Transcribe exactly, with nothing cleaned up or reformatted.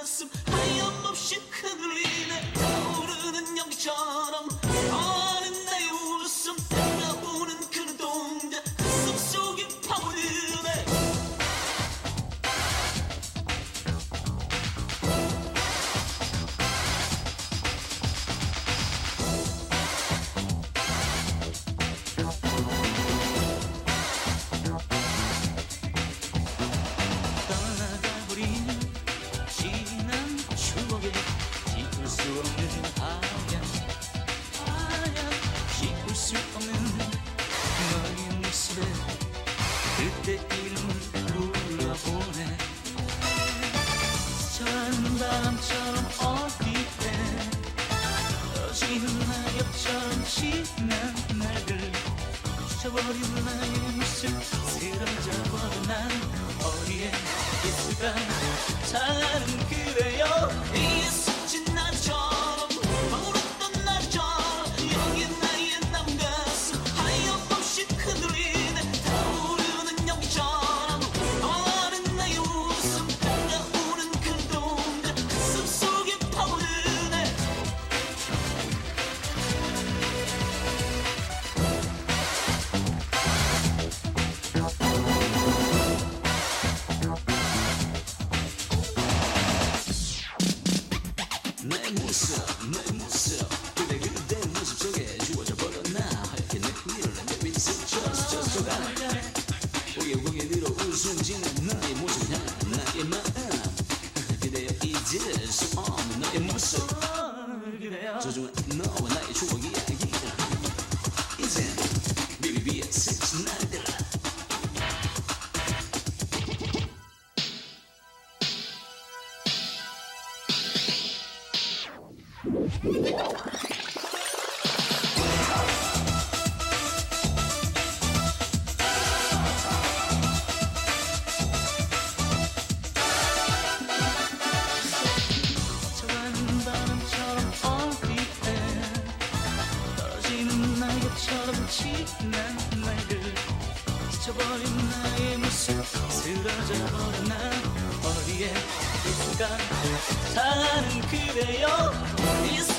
가슴 하염없이 흔들리네. 타오르는 연기처럼 하는 나의 웃음, 나오는 그 동작 가슴 속에 파고드네. 그때 이름을 불러보네. 스쳐가는 바람처럼 어디에 떨어지는 낙엽처럼 지난 날들 잊혀버린 나의 모습 쓰러져버린 난 어디에 있을까. 사랑은 그래요. 이 스친 나처럼 방울었던 나처럼 여기 나의 남은 가슴 하염없이 흔들리네. 타오르는 연기처럼 하는 나의 웃음, 나오는 그 동작 가슴 속에 파고드네. 내 모습 내 모습 그대 그대 모습 속에 주워져 버렸나. 하얗게 내 위를 내 위를 스쳐 스쳐 스쳐가. 고개 고개 들어 웃음 짓는 나의 모습 향한 나의 마음. 그대여 잊을 수 없는 나의 모습. 소중한 너와 나의 추억 이야기. 이젠 비비비의 스친 날들. 스쳐가는 바람처럼 어디에 떨어지는 낙엽처럼 지난 날들 스쳐버린 나의 모습 쓰러져버린 난 어디에 있을까. 사랑은 그래요. 이